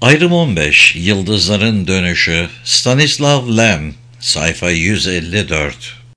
Ayrım 15, Yıldızların Dönüşü, Stanislav Lem, sayfa 154.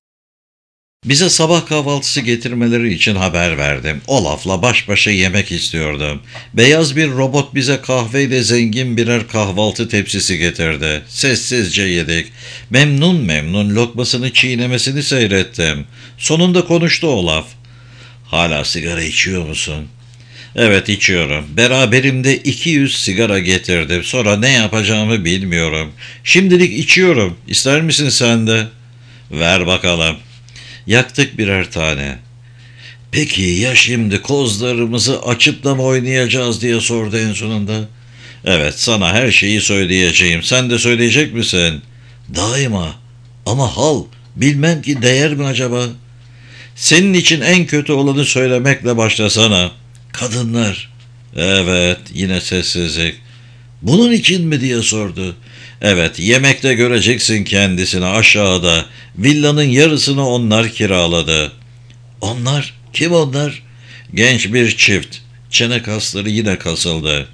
Bize sabah kahvaltısı getirmeleri için haber verdim. Olaf'la baş başa yemek istiyordum. Beyaz bir robot bize kahveyle zengin birer kahvaltı tepsisi getirdi. Sessizce yedik. Memnun memnun lokmasını çiğnemesini seyrettim. Sonunda konuştu Olaf. "Hala sigara içiyor musun?" "Evet, içiyorum. Beraberimde 200 sigara getirdim. Sonra ne yapacağımı bilmiyorum. Şimdilik içiyorum. İster misin sen de?" "Ver bakalım." Yaktık birer tane. "Peki ya şimdi kozlarımızı açıp da mı oynayacağız?" diye sordu en sonunda. "Evet, sana her şeyi söyleyeceğim. Sen de söyleyecek misin?" "Daima. Ama hal, bilmem ki değer mi acaba?" "Senin için en kötü olanı söylemekle başlasana." "Kadınlar." "Evet." Yine sessizlik. "Bunun için mi?" diye sordu. "Evet, yemekte göreceksin kendisini aşağıda. Villanın yarısını onlar kiraladı." "Onlar? Kim onlar?" "Genç bir çift." Çene kasları yine kasıldı.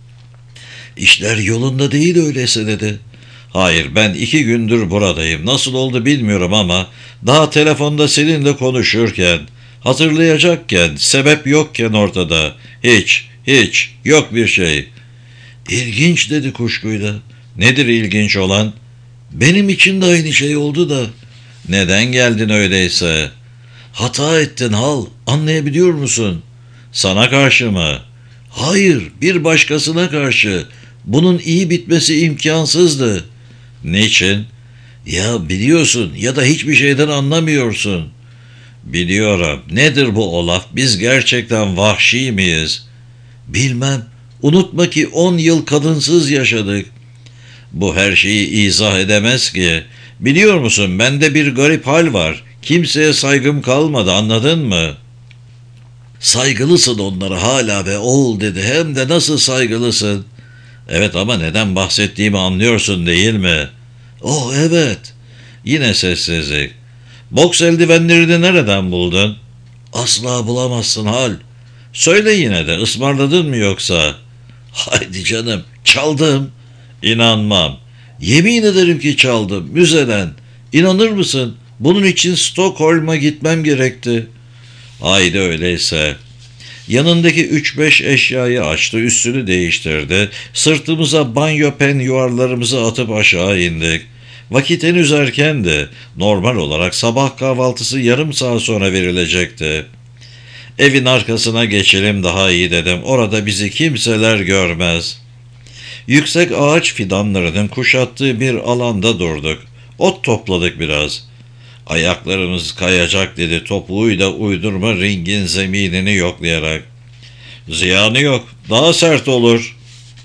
"İşler yolunda değil öyleyse," dedi. "Hayır, ben 2 gündür buradayım. Nasıl oldu bilmiyorum ama daha telefonda seninle konuşurken, hatırlayacakken, sebep yokken ortada. Hiç, yok bir şey." "İlginç," dedi kuşkuyla. "Nedir ilginç olan?" "Benim için de aynı şey oldu da." "Neden geldin öyleyse?" "Hata ettin Hal, anlayabiliyor musun?" "Sana karşı mı?" "Hayır, bir başkasına karşı. Bunun iyi bitmesi imkansızdı." "Niçin?" "Ya biliyorsun ya da hiçbir şeyden anlamıyorsun." "Biliyorum. Nedir bu Olaf? Biz gerçekten vahşi miyiz?" "Bilmem. Unutma ki 10 yıl kadınsız yaşadık." "Bu her şeyi izah edemez ki. Biliyor musun, bende bir garip hal var. Kimseye saygım kalmadı, anladın mı?" "Saygılısın onlara hala be oğul," dedi. "Hem de nasıl saygılısın." "Evet, ama neden bahsettiğimi anlıyorsun değil mi?" "Oh evet." Yine sessizlik. "Boks eldivenlerini nereden buldun?" "Asla bulamazsın Hal." "Söyle yine de, ısmarladın mı yoksa?" "Haydi canım, çaldım." "İnanmam." "Yemin ederim ki çaldım, müzeden. İnanır mısın? Bunun için Stockholm'a gitmem gerekti." "Haydi öyleyse." Yanındaki 3-5 eşyayı açtı, üstünü değiştirdi. Sırtımıza banyo penyuarlarımızı atıp aşağı indik. Vakit henüz erkendi. Normal olarak sabah kahvaltısı yarım saat sonra verilecekti. "Evin arkasına geçelim daha iyi," dedim. "Orada bizi kimseler görmez." Yüksek ağaç fidanlarının kuşattığı bir alanda durduk. Ot topladık biraz. "Ayaklarımız kayacak," dedi topuğuyla uydurma ringin zeminini yoklayarak. "Ziyanı yok. Daha sert olur."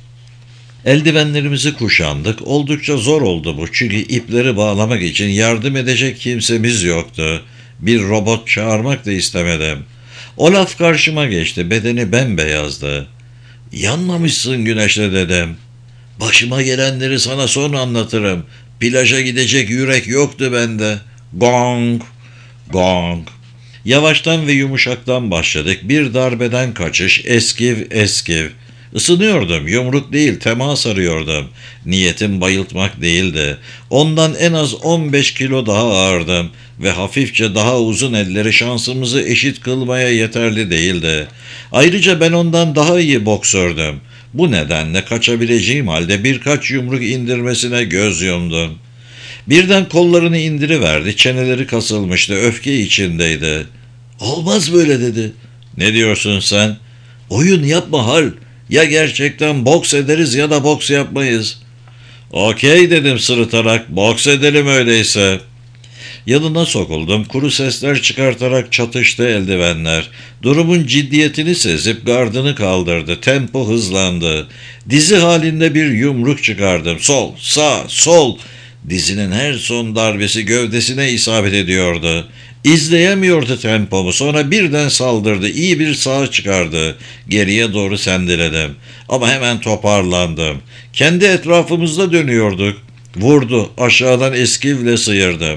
Eldivenlerimizi kuşandık. Oldukça zor oldu bu. Çünkü ipleri bağlamak için yardım edecek kimsemiz yoktu. Bir robot çağırmak da istemedim. Olaf karşıma geçti. Bedeni bembeyazdı. "Yanmamışsın güneşte," dedim. "Başıma gelenleri sana sonra anlatırım. Plaja gidecek yürek yoktu bende." Gong, gong. Yavaştan ve yumuşaktan başladık. Bir darbeden kaçış, eskiv. Isınıyordum, yumruk değil, temas arıyordum. Niyetim bayıltmak değildi. Ondan en az 15 kilo daha ağırdım ve hafifçe daha uzun elleri şansımızı eşit kılmaya yeterli değildi. Ayrıca ben ondan daha iyi boksördüm. Bu nedenle kaçabileceğim halde birkaç yumruk indirmesine göz yumdum. Birden kollarını indiriverdi, çeneleri kasılmıştı, öfke içindeydi. "Olmaz böyle," dedi. "Ne diyorsun sen?" "Oyun yapma Hal. Ya gerçekten boks ederiz ya da boks yapmayız." "Okey," dedim sırıtarak, "boks edelim öyleyse." Yanına sokuldum, kuru sesler çıkartarak çatıştı eldivenler. Durumun ciddiyetini sezip gardını kaldırdı, tempo hızlandı. Dizi halinde bir yumruk çıkardım, sol, sağ, sol. Dizinin her son darbesi gövdesine isabet ediyordu. İzleyemiyordu tempomu. Sonra birden saldırdı. İyi bir sağ çıkardı. Geriye doğru sendeledim. Ama hemen toparlandım. Kendi etrafımızda dönüyorduk. Vurdu. Aşağıdan eskivle sıyırdım.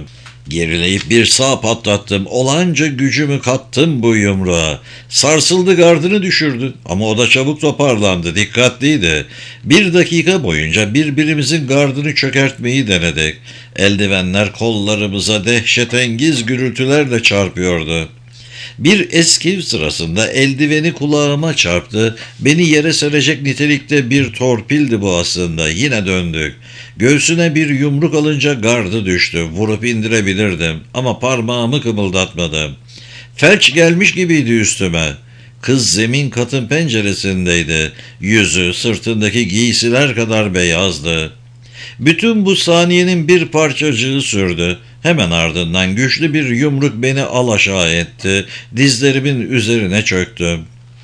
Gerileyip bir sağ patlattım. Olanca gücümü kattım bu yumruğa. Sarsıldı, gardını düşürdü. Ama o da çabuk toparlandı. Dikkatliydi. 1 dakika boyunca birbirimizin gardını çökertmeyi denedik. Eldivenler kollarımıza dehşetengiz gürültülerle çarpıyordu. Bir eskiv sırasında eldiveni kulağıma çarptı. Beni yere serecek nitelikte bir torpildi bu aslında. Yine döndük. Göğsüne bir yumruk alınca gardı düştü. Vurup indirebilirdim ama parmağımı kımıldatmadım. Felç gelmiş gibiydi üstüme. Kız zemin katın penceresindeydi. Yüzü sırtındaki giysiler kadar beyazdı. Bütün bu saniyenin bir parçacığı sürdü. Hemen ardından güçlü bir yumruk beni alaşağı etti. Dizlerimin üzerine çöktüm.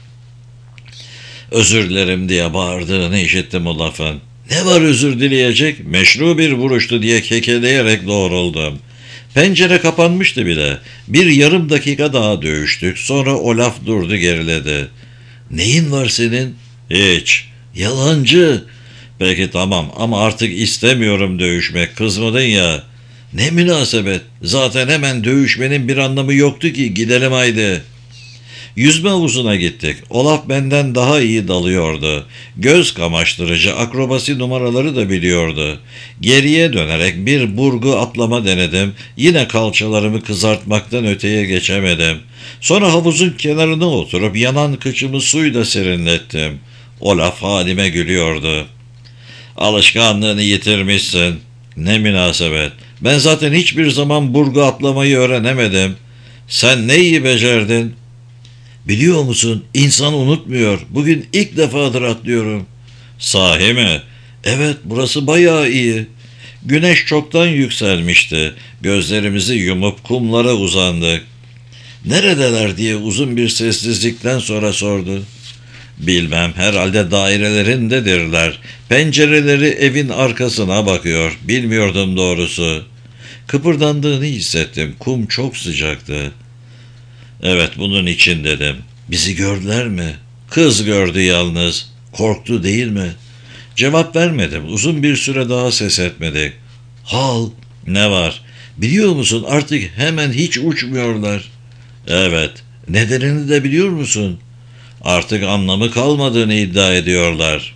Özür dilerim diye bağırdığını işittim o lafın. Ne var özür dileyecek? Meşru bir vuruştu diye kekeleyerek doğruldum. Pencere kapanmıştı bile. Bir yarım dakika daha dövüştük. Sonra o laf durdu, geriledi. Neyin var senin? Hiç. Yalancı. Peki tamam ama artık istemiyorum dövüşmek. Kızmadın ya. Ne münasebet. Zaten hemen dövüşmenin bir anlamı yoktu ki. Gidelim haydi. Yüzme havuzuna gittik. Olaf benden daha iyi dalıyordu. Göz kamaştırıcı akrobasi numaraları da biliyordu. Geriye dönerek bir burgu atlama denedim. Yine kalçalarımı kızartmaktan öteye geçemedim. Sonra havuzun kenarına oturup yanan kıçımı suyla serinlettim. Olaf halime gülüyordu. Alışkanlığını yitirmişsin. Ne münasebet. Ben zaten hiçbir zaman burgu atlamayı öğrenemedim. Sen ne iyi becerdin. Biliyor musun, insan unutmuyor. Bugün ilk defadır atlıyorum. Sahi mi? Evet, burası bayağı iyi. Güneş çoktan yükselmişti. Gözlerimizi yumup kumlara uzandık. Neredeler diye uzun bir sessizlikten sonra sordu. Bilmem, herhalde dairelerindedirler. Pencereleri evin arkasına bakıyor. Bilmiyordum doğrusu. Kıpırdandığını hissettim. Kum çok sıcaktı. Evet, bunun için dedim. Bizi gördüler mi? Kız gördü yalnız. Korktu değil mi? Cevap vermedim. Uzun bir süre daha ses etmedik. Hal, ne var? Biliyor musun, artık hemen hiç uçmuyorlar. Evet. Nedenini de biliyor musun? Artık anlamı kalmadığını iddia ediyorlar.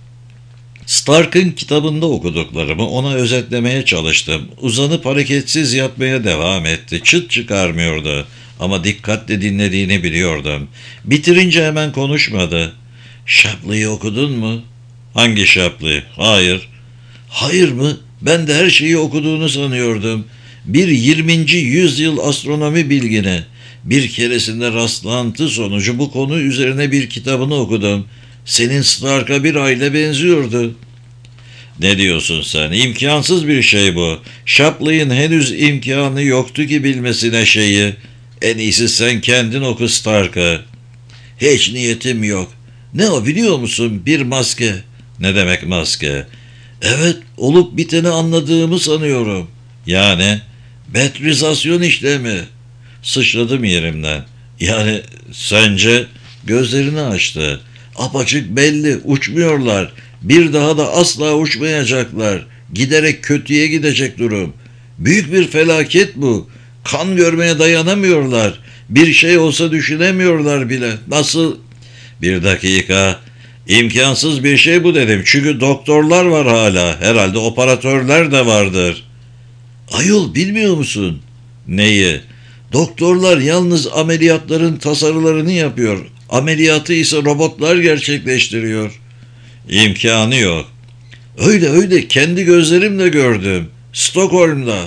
Stark'ın kitabında okuduklarımı ona özetlemeye çalıştım. Uzanıp hareketsiz yatmaya devam etti. Çıt çıkarmıyordu. Ama dikkatle dinlediğini biliyordum. Bitirince hemen konuşmadı. Shapley'i okudun mu? Hangi Shapley? Hayır. Hayır mı? Ben de her şeyi okuduğunu sanıyordum. Bir 20. yüzyıl astronomi bilgini. Bir keresinde rastlantı sonucu bu konu üzerine bir kitabını okudum. Senin Stark'a bir aile benziyordu. Ne diyorsun sen? İmkansız bir şey bu. Shapley'in henüz imkanı yoktu ki bilmesine şeyi. En iyisi sen kendin oku Stark'ı. Hiç niyetim yok. Ne o biliyor musun? Bir maske. Ne demek maske? Evet, olup biteni anladığımı sanıyorum. Yani metrizasyon işlemi. Sıçradım yerimden. Yani sence? Gözlerini açtı. Apaçık belli, uçmuyorlar. Bir daha da asla uçmayacaklar. Giderek kötüye gidecek durum. Büyük bir felaket bu. Kan görmeye dayanamıyorlar. Bir şey olsa düşünemiyorlar bile. Nasıl? Bir dakika. İmkansız bir şey bu dedim. Çünkü doktorlar var hala. Herhalde operatörler de vardır. Ayol, bilmiyor musun? Neyi? Doktorlar yalnız ameliyatların tasarılarını yapıyor. Ameliyatı ise robotlar gerçekleştiriyor. İmkanı yok. Öyle öyle, kendi gözlerimle gördüm. Stockholm'da.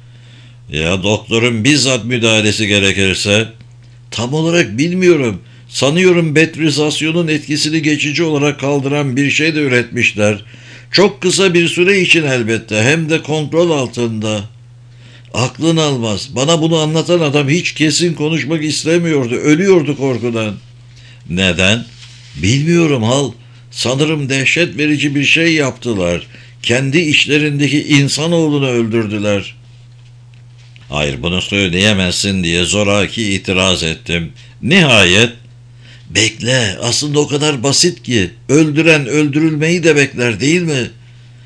Ya doktorun bizzat müdahalesi gerekirse? Tam olarak bilmiyorum. Sanıyorum betrizasyonun etkisini geçici olarak kaldıran bir şey de üretmişler. Çok kısa bir süre için elbette, hem de kontrol altında. Aklın almaz. Bana bunu anlatan adam hiç kesin konuşmak istemiyordu. Ölüyordu korkudan. Neden? Bilmiyorum Hal. Sanırım dehşet verici bir şey yaptılar. Kendi içlerindeki insanoğlunu öldürdüler. Hayır, bunu söyleyemezsin diye zoraki itiraz ettim. Nihayet, bekle, aslında o kadar basit ki öldüren öldürülmeyi de bekler değil mi?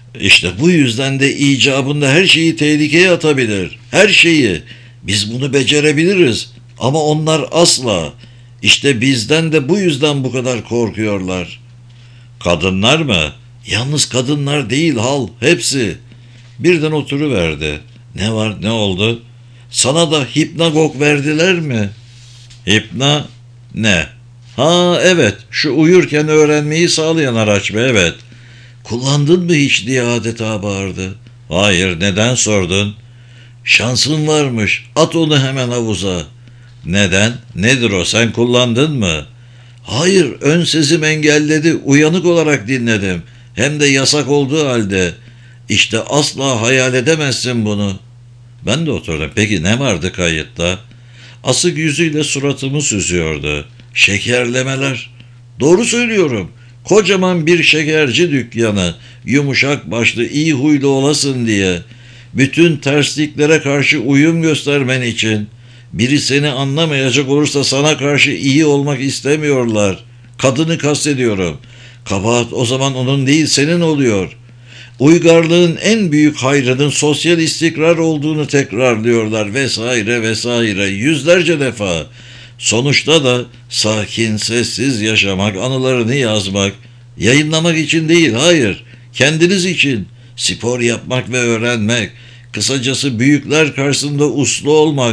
İşte bu yüzden de icabında her şeyi tehlikeye atabilir. Her şeyi. Biz bunu becerebiliriz. Ama onlar asla. İşte bizden de bu yüzden bu kadar korkuyorlar. Kadınlar mı? Yalnız kadınlar değil Hal, hepsi. Birden oturuverdi. Ne var, ne oldu? Sana da hipnagog verdiler mi? Hipna ne? Ha evet, şu uyurken öğrenmeyi sağlayan araç be, evet. Kullandın mı hiç diye adeta bağırdı. Hayır, neden sordun? Şansın varmış, at onu hemen havuza. Neden? Nedir o, sen kullandın mı? Hayır, ön sezim engelledi, uyanık olarak dinledim. Hem de yasak olduğu halde. İşte asla hayal edemezsin bunu. Ben de oturdum. Peki ne vardı kayıtta? Asık yüzüyle suratımı süzüyordu. Şekerlemeler. Doğru söylüyorum. Kocaman bir şekerci dükkanı. Yumuşak başlı, iyi huylu olasın diye. Bütün tersliklere karşı uyum göstermen için. Biri seni anlamayacak olursa sana karşı iyi olmak istemiyorlar. Kadını kastediyorum. Kabahat o zaman onun değil, senin oluyor. Uygarlığın en büyük hayrının sosyal istikrar olduğunu tekrarlıyorlar vesaire vesaire yüzlerce defa. Sonuçta da sakin, sessiz yaşamak, anılarını yazmak, yayınlamak için değil, hayır, kendiniz için spor yapmak ve öğrenmek, kısacası büyükler karşısında uslu olmak.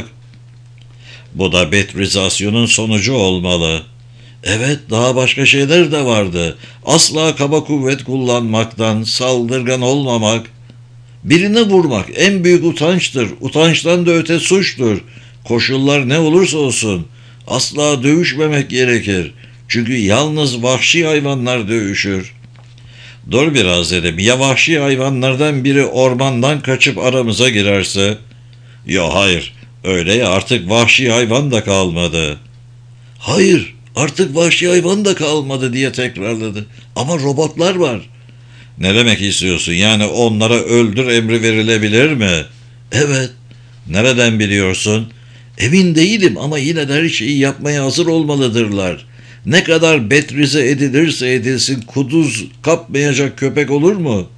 Bu da betrizasyonun sonucu olmalı. Evet, daha başka şeyler de vardı. Asla kaba kuvvet kullanmaktan, saldırgan olmamak, birine vurmak en büyük utançtır. Utançtan da öte suçtur. Koşullar ne olursa olsun asla dövüşmemek gerekir. Çünkü yalnız vahşi hayvanlar dövüşür. Dur biraz dedim. Ya vahşi hayvanlardan biri ormandan kaçıp aramıza girerse? Ya hayır. Öyle ya, artık vahşi hayvan da kalmadı. Hayır, artık vahşi hayvan da kalmadı diye tekrarladı. Ama robotlar var. Ne demek istiyorsun? Yani onlara öldür emri verilebilir mi? Evet. Nereden biliyorsun? Emin değilim ama yine de her şeyi yapmaya hazır olmalıdırlar. Ne kadar betrize edilirse edilsin kuduz kapmayacak köpek olur mu?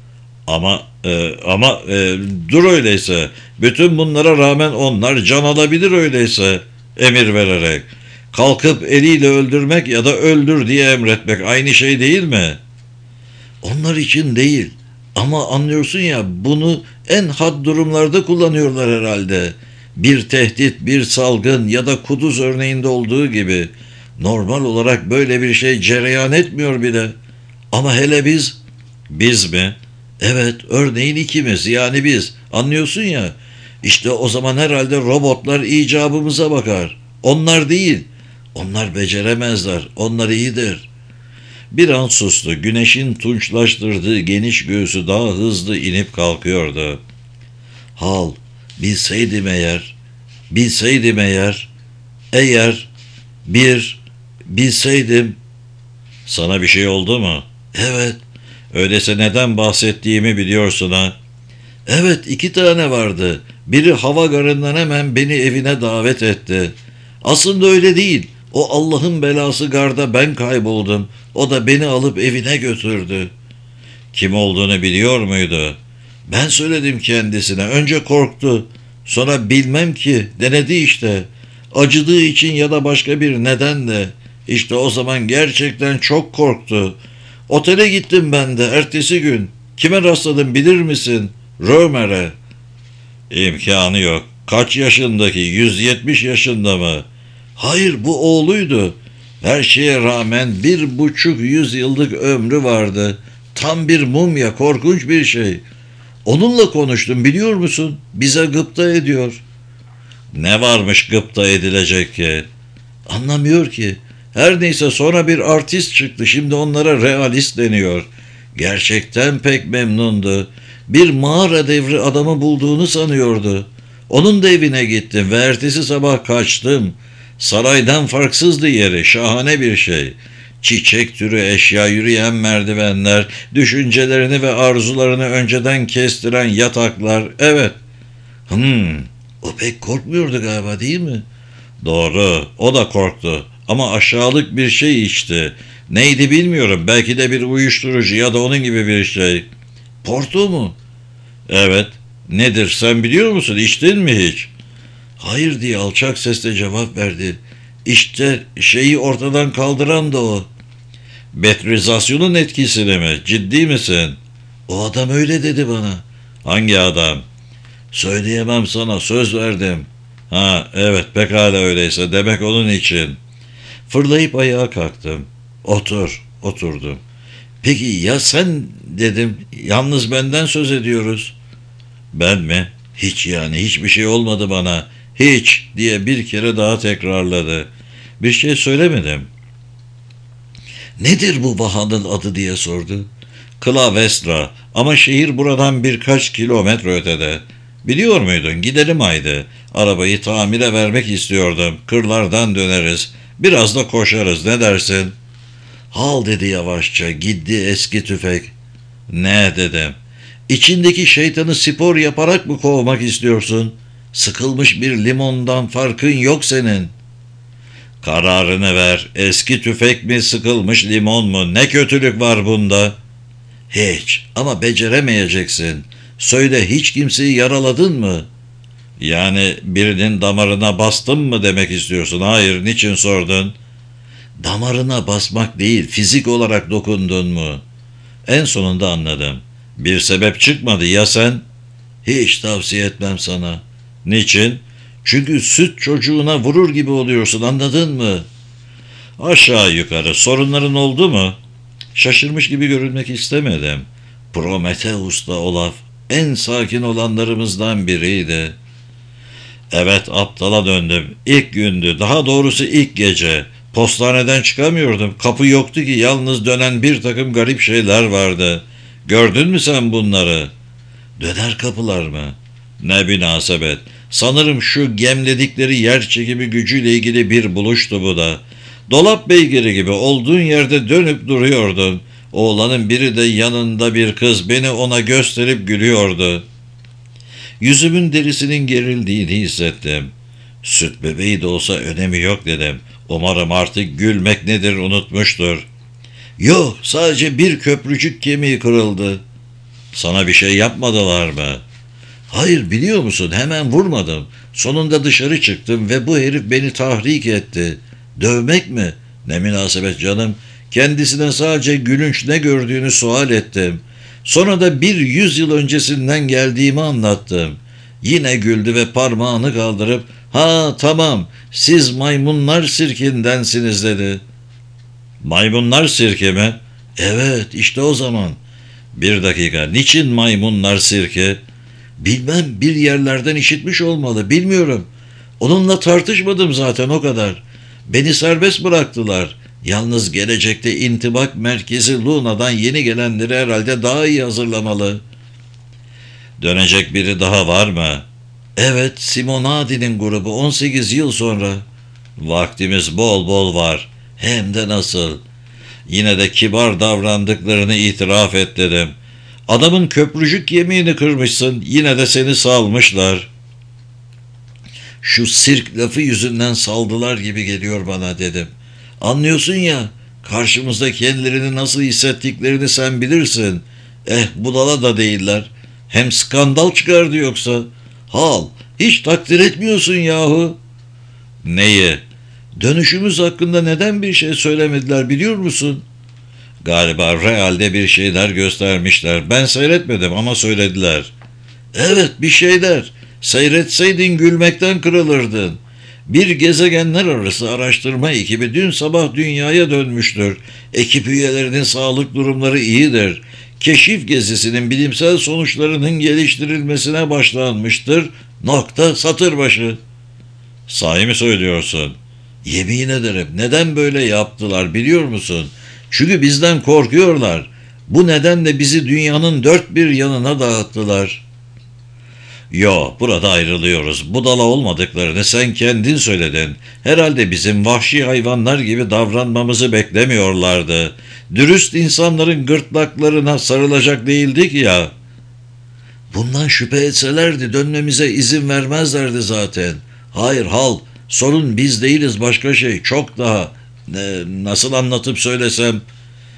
Ama dur öyleyse. Bütün bunlara rağmen onlar can alabilir öyleyse. Emir vererek. Kalkıp eliyle öldürmek ya da öldür diye emretmek aynı şey değil mi? Onlar için değil. Ama anlıyorsun ya, bunu en had durumlarda kullanıyorlar herhalde. Bir tehdit, bir salgın ya da kuduz örneğinde olduğu gibi. Normal olarak böyle bir şey cereyan etmiyor bile. Ama hele biz. Biz mi? Evet, örneğin ikimiz, yani biz. Anlıyorsun ya. İşte o zaman herhalde robotlar icabımıza bakar. Onlar değil. Onlar beceremezler. Onlar iyidir. Bir an sustu. Güneşin tunçlaştırdığı geniş göğsü daha hızlı inip kalkıyordu. Hal, bilseydim eğer, bilseydim eğer, eğer, bilseydim. Sana bir şey oldu mu? Evet. Öyleyse neden bahsettiğimi biliyorsun ha? Evet, 2 tane vardı. Biri hava garından hemen beni evine davet etti. Aslında öyle değil. O Allah'ın belası garda ben kayboldum. O da beni alıp evine götürdü. Kim olduğunu biliyor muydu? Ben söyledim kendisine. Önce korktu. Sonra bilmem ki denedi işte. Acıdığı için ya da başka bir nedenle. İşte o zaman gerçekten çok korktu. Otele gittim ben de ertesi gün. Kime rastladım bilir misin? Römer'e. İmkanı yok. Kaç yaşındaki? 170 yaşında mı? Hayır, bu oğluydu. Her şeye rağmen 1,5 yüzyıllık ömrü vardı. Tam bir mumya, korkunç bir şey. Onunla konuştum biliyor musun? Bize gıpta ediyor. Ne varmış gıpta edilecek ki? Anlamıyor ki. Her neyse sonra bir artist çıktı. Şimdi onlara realist deniyor. Gerçekten pek memnundu. Bir mağara devri adamı bulduğunu sanıyordu. Onun da evine gittim ve ertesi sabah kaçtım. Saraydan farksızdı yeri, şahane bir şey. Çiçek türü eşya, yürüyen merdivenler, düşüncelerini ve arzularını önceden kestiren yataklar, evet. O pek korkmuyordu galiba değil mi? Doğru, o da korktu ama aşağılık bir şey içti. Neydi bilmiyorum, belki de bir uyuşturucu ya da onun gibi bir şey. Porto mu? Evet. Nedir sen biliyor musun? İçtin mi hiç? Hayır diye alçak sesle cevap verdi. İşte şeyi ortadan kaldıran da o. Betrizasyonun etkisini mi? Ciddi misin? O adam öyle dedi bana. Hangi adam? Söyleyemem sana, söz verdim. Ha evet, pekala öyleyse demek onun için. Fırlayıp ayağa kalktım. Otur, oturdum. Peki ya sen dedim, yalnız benden söz ediyoruz. Ben mi? Hiç yani hiçbir şey olmadı bana. Hiç diye bir kere daha tekrarladı. Bir şey söylemedim. Nedir bu vahanın adı diye sordu. Klavestra ama şehir buradan birkaç kilometre ötede. Biliyor muydun? Gidelim haydi. Arabayı tamire vermek istiyordum. Kırlardan döneriz. Biraz da koşarız, ne dersin? Hal dedi yavaşça, gitti eski tüfek. Ne dedim. İçindeki şeytanı spor yaparak mı kovmak istiyorsun? Sıkılmış bir limondan farkın yok senin. Kararını ver. Eski tüfek mi, sıkılmış limon mu? Ne kötülük var bunda? Hiç, ama beceremeyeceksin. Söyle, hiç kimseyi yaraladın mı? Yani birinin damarına bastın mı demek istiyorsun? Hayır, niçin sordun? Damarına basmak değil, fizik olarak dokundun mu? En sonunda anladım. Bir sebep çıkmadı ya sen? Hiç tavsiye etmem sana. Niçin? Çünkü süt çocuğuna vurur gibi oluyorsun, anladın mı? Aşağı yukarı sorunların oldu mu? Şaşırmış gibi görünmek istemedim. Prometheus da Olaf en sakin olanlarımızdan biriydi. Evet, aptala döndüm. İlk gündü, daha doğrusu ilk gece. Postaneden çıkamıyordum. Kapı yoktu ki, yalnız dönen bir takım garip şeyler vardı. Gördün mü sen bunları? Döner kapılar mı? Ne münasebet. Sanırım şu gemledikleri yer çekimi gücüyle ilgili bir buluştu bu da. Dolap beygiri gibi olduğun yerde dönüp duruyordun. Oğlanın biri de yanında bir kız beni ona gösterip gülüyordu. Yüzümün derisinin gerildiğini hissettim. Süt bebeği de olsa önemi yok dedim. Umarım artık gülmek nedir unutmuştur. Yok, sadece bir köprücük kemiği kırıldı. Sana bir şey yapmadılar mı? Hayır, biliyor musun, hemen vurmadım. Sonunda dışarı çıktım ve bu herif beni tahrik etti. Dövmek mi? Ne münasebet canım. Kendisine sadece gülünç ne gördüğünü sual ettim. Sonra da 100 yıl öncesinden geldiğimi anlattım. Yine güldü ve parmağını kaldırıp "Ha tamam, siz maymunlar sirkindensiniz" dedi. Maymunlar sirke mi? Evet, işte o zaman. Bir dakika, niçin maymunlar sirke? Bilmem, bir yerlerden işitmiş olmalı, bilmiyorum. Onunla tartışmadım zaten, o kadar. Beni serbest bıraktılar. Yalnız gelecekte intibak merkezi Luna'dan yeni gelenleri herhalde daha iyi hazırlamalı. Dönecek biri daha var mı? Evet, Simonadi'nin grubu 18 yıl sonra. Vaktimiz bol bol var. Hem de nasıl. Yine de kibar davrandıklarını itiraf et dedim. Adamın köprücük yemeğini kırmışsın, yine de seni salmışlar. Şu sirk lafı yüzünden saldılar gibi geliyor bana dedim. Anlıyorsun ya, karşımızda kendilerini nasıl hissettiklerini sen bilirsin. Budala da değiller. Hem skandal çıkardı yoksa. Hal, hiç takdir etmiyorsun yahu. Neyi? Dönüşümüz hakkında neden bir şey söylemediler biliyor musun? Galiba realde bir şeyler göstermişler. Ben seyretmedim ama söylediler. Evet, bir şeyler. Seyretseydin gülmekten kırılırdın. Bir gezegenler arası araştırma ekibi dün sabah dünyaya dönmüştür. Ekip üyelerinin sağlık durumları iyidir. Keşif gezisinin bilimsel sonuçlarının geliştirilmesine başlanmıştır. Nokta, satır başı. Sahi mi söylüyorsun? Yemin ederim, neden böyle yaptılar biliyor musun? Çünkü bizden korkuyorlar. Bu nedenle bizi dünyanın dört bir yanına dağıttılar. Yo, burada ayrılıyoruz. Budala olmadıklarını sen kendin söyledin. Herhalde bizim vahşi hayvanlar gibi davranmamızı beklemiyorlardı. Dürüst insanların gırtlaklarına sarılacak değildik ya. Bundan şüphe etselerdi dönmemize izin vermezlerdi zaten. Hayır Hal, sorun biz değiliz, başka şey, çok daha. Nasıl anlatıp söylesem?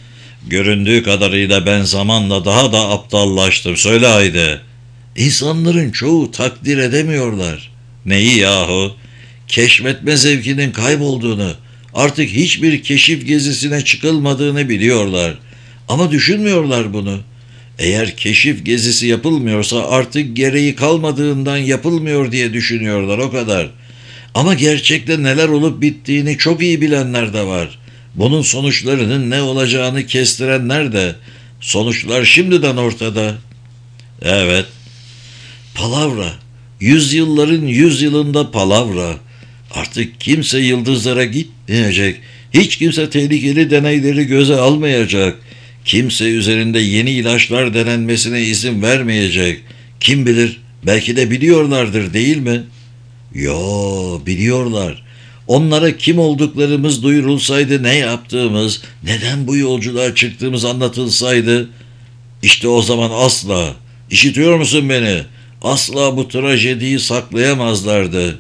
Göründüğü kadarıyla ben zamanla daha da aptallaştım. Söyle haydi. İnsanların çoğu takdir edemiyorlar. Neyi yahu? Keşfetme zevkinin kaybolduğunu, artık hiçbir keşif gezisine çıkılmadığını biliyorlar. Ama düşünmüyorlar bunu. Eğer keşif gezisi yapılmıyorsa artık gereği kalmadığından yapılmıyor diye düşünüyorlar, o kadar. Ama gerçekte neler olup bittiğini çok iyi bilenler de var. Bunun sonuçlarının ne olacağını kestirenler de. Sonuçlar şimdiden ortada. Evet, palavra. Yüzyılların yüzyılında palavra. Artık kimse yıldızlara gitmeyecek. Hiç kimse tehlikeli deneyleri göze almayacak. Kimse üzerinde yeni ilaçlar denenmesine izin vermeyecek. Kim bilir, belki de biliyorlardır, değil mi? Yo, biliyorlar. Onlara kim olduklarımız duyurulsaydı, ne yaptığımız, neden bu yolculuğa çıktığımız anlatılsaydı, işte o zaman asla, işitiyor musun beni? Asla bu trajediyi saklayamazlardı.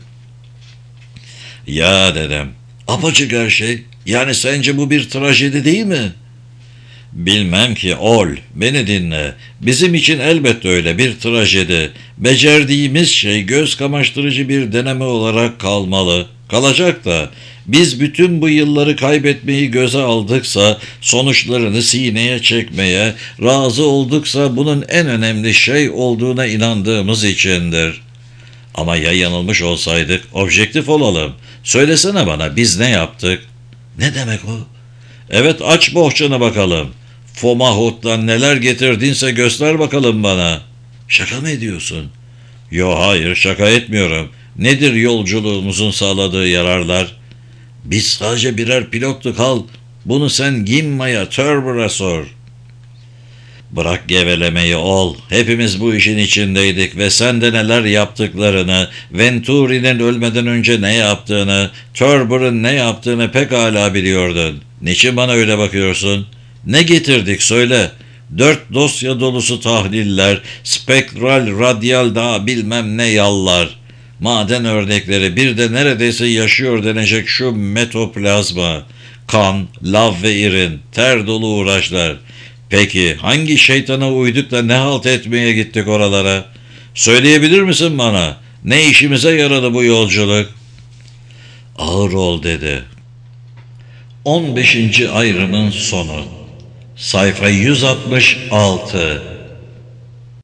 Ya dedem, apaçık her şey. Yani sence bu bir trajedi değil mi? Bilmem ki ol, beni dinle. Bizim için elbette öyle bir trajedi. Becerdiğimiz şey göz kamaştırıcı bir deneme olarak kalmalı. Kalacak da biz bütün bu yılları kaybetmeyi göze aldıksa, sonuçlarını sineye çekmeye razı olduksa bunun en önemli şey olduğuna inandığımız içindir. Ama ya yanılmış olsaydık, objektif olalım. Söylesene bana, biz ne yaptık? Ne demek o? Evet, aç bohçanı bakalım. Fomalhaut'tan neler getirdinse göster bakalım bana. Şaka mı ediyorsun? Yo, hayır, şaka etmiyorum. Nedir yolculuğumuzun sağladığı yararlar? Biz sadece birer pilottuk Hal. Bunu sen Gimma'ya, Turber'a sor. Bırak gevelemeyi ol. Hepimiz bu işin içindeydik ve sen de neler yaptıklarını, Venturi'nin ölmeden önce ne yaptığını, Turber'ın ne yaptığını pekala biliyordun. Niçin bana öyle bakıyorsun? Ne getirdik söyle. 4 dosya dolusu tahliller, spektral, radyal daha bilmem ne yallar. Maden örnekleri, bir de neredeyse yaşıyor denecek şu metoplazma. Kan, lav ve irin, ter dolu uğraşlar. Peki hangi şeytana uyduk da ne halt etmeye gittik oralara? Söyleyebilir misin bana? Ne işimize yaradı bu yolculuk? Ağır ol dedi. 15. ayrımın sonu. Sayfa 166.